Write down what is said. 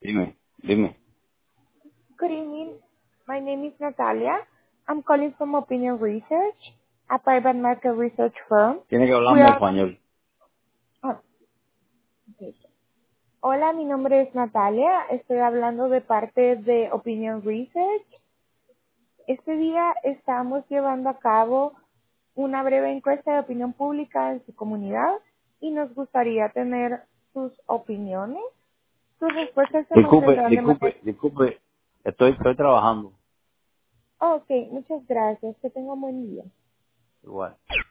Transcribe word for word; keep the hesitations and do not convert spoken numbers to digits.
Dime, dime. Good evening. My name is Natalia. I'm calling from Opinion Research, a private market research firm. Tiene que We hablarme are... español. oh, okay. Hola, mi nombre es Natalia. Estoy hablando de parte de Opinion Research. Este día estamos llevando a cabo una breve encuesta de opinión pública en su comunidad y nos gustaría tener sus opiniones. Sus respuestas se Disculpe, mantendrán de manera... disculpe, disculpe. Estoy, estoy trabajando. Oh, ok, muchas gracias. Que tenga un buen día. Igual.